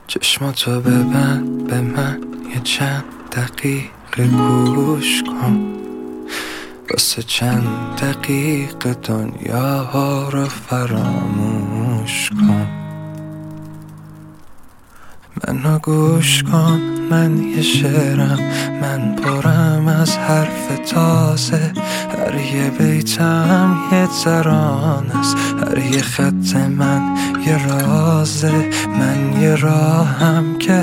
چشماتو ببند به من یه چند دقیقه گوش کن، واسه چند دقیقه دنیا رو فراموش کن. منو گوش کن، من یه شعرم، من پرم از حرف تازه. هر یه بیتم یه ترانه است، هر یه خط من یه رازه. من یه راهم که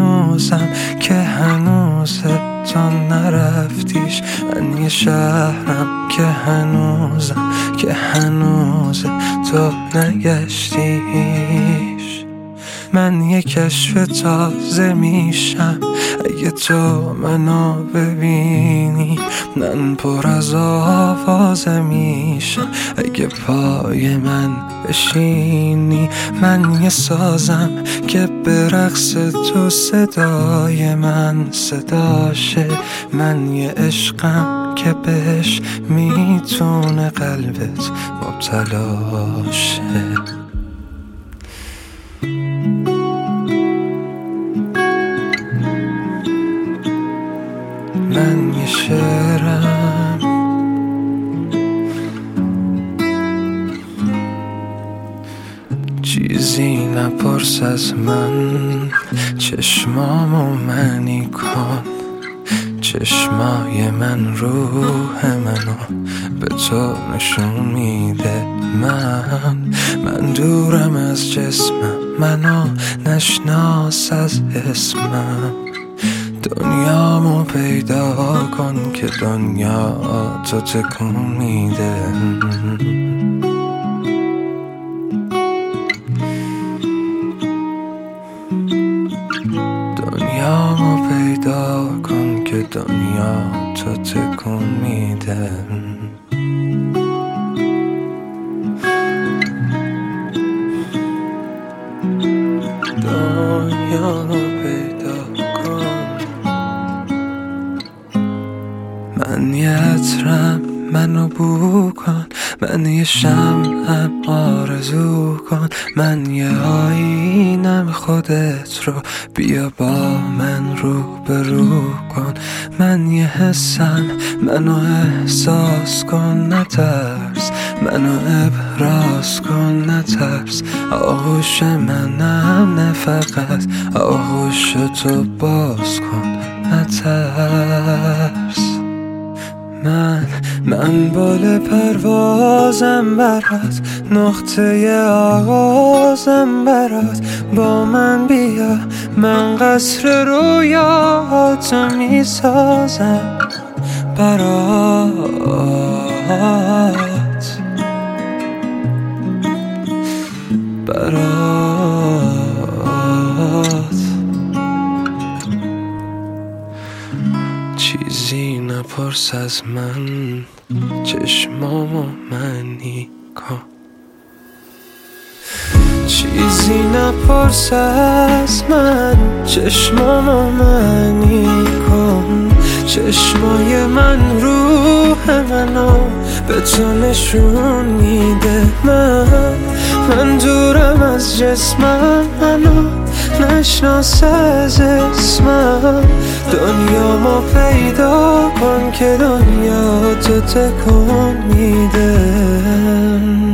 هنوزه تا نرفتیش. من یه شهرم که هنوزه تو نگشتیش. من یه کشف تازه میشم اگه تو منو ببینی. من پر از آوازه میشم اگه پای من بشینی. من یه سازم که به رقص تو صدای من صداشه. من یه عشقم که بهش میتونه قلبت مبتلا شه. من یه شعرم، چیزی نپرس از من. چشمامو منی کن، چشمای من روح منو به تو نشون میده. من دورم از جسمم، منو نشناس از اسمم. دنیامو پیدا کن که دنیا تو تکون میده. دنیامو پیدا کن که دنیا تو تکون میده. دنیامو پیدا کن. من یه عطرم، منو بو کن. من یه شمعم، آرزو کن. من یه آینم، خودت رو بیا با من روبرو کن. من یه حسم، منو احساس کن نترس. منو ابراز کن نترس. آغوش منم نه فقط، آغوش تو باز کن نترس. من بال پروازم برات، نقطه آغازم برات. با من بیا، من قصر رویاتو میسازم برات. چیزی نپرس از من، چشمامو منی کن. چیزی نپرس از من، چشمامو منی کن. چشمای من روح منو به تو نشون میده. من دورم از جسمم، منو نشناس از اسمم. دنیامو پیدا کن که دنیا تو تکون میده.